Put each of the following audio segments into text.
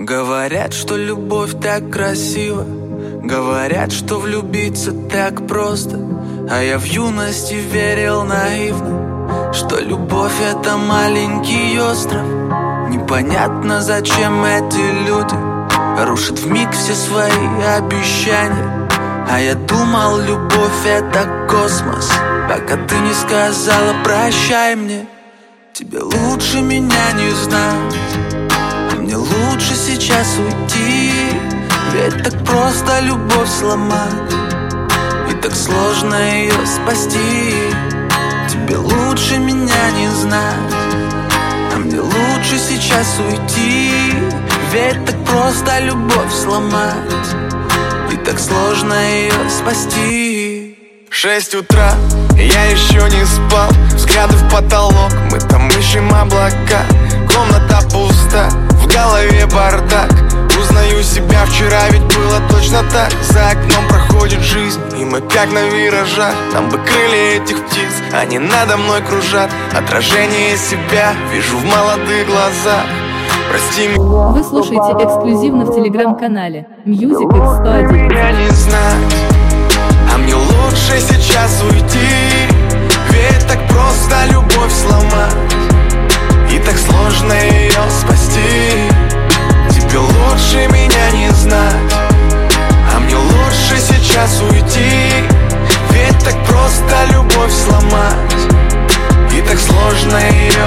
Говорят, что любовь так красива, говорят, что влюбиться так просто. А я в юности верил наивно, что любовь — это маленький остров. Непонятно, зачем эти люди рушат вмиг все свои обещания. А я думал, любовь — это космос, пока ты не сказала прощай мне. Тебе лучше меня не знать, а мне лучше сейчас уйти. Ведь так просто любовь сломать, и так сложно ее спасти. Тебе лучше меня не знать, а мне лучше сейчас уйти. Ведь так просто любовь сломать, и так сложно ее спасти. 6 утра, я еще не спал. Взгляды в потолок, мы там ищем облака. Комната пуста, в голове бардак. Узнаю себя, вчера ведь было точно так. За окном проходит жизнь, и мы как на виражах. Там бы крылья этих птиц, они надо мной кружат. Отражение себя вижу в молодых глазах. Прости меня. Вы слушаете эксклюзивно в телеграм-канале Music X101. Меня не знать, а мне лучше сейчас уйти. Ведь так просто любовь сломать, и так сложно ее спасти. Тебе лучше меня не знать, а мне лучше сейчас уйти. Ведь так просто любовь сломать, и так сложно ее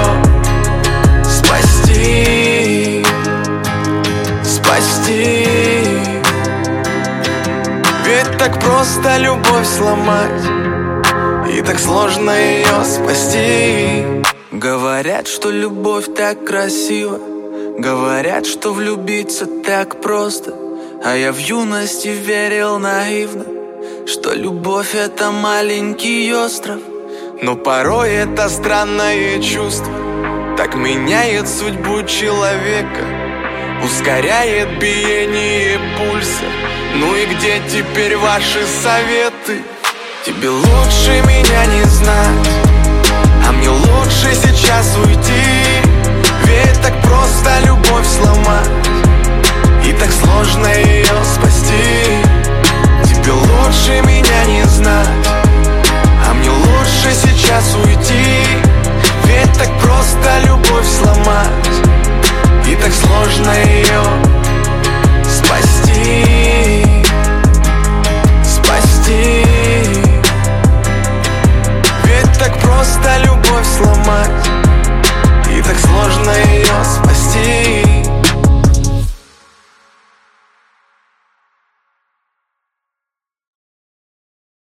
спасти. Спасти. Ведь так просто любовь сломать, и так сложно ее спасти. Говорят, что любовь так красива, говорят, что влюбиться так просто. А я в юности верил наивно, что любовь — это маленький остров. Но порой это странное чувство так меняет судьбу человека, ускоряет биение пульса. Ну и где теперь ваши советы? Тебе лучше меня не знать, а мне лучше сейчас уйти. Ведь так просто любовь сломать, и так сложно ее спасти. Тебе лучше меня не знать, а мне лучше сейчас уйти. Ведь так просто любовь сломать, и так сложно ее спасти. Спасти. Ведь так просто любовь сломать,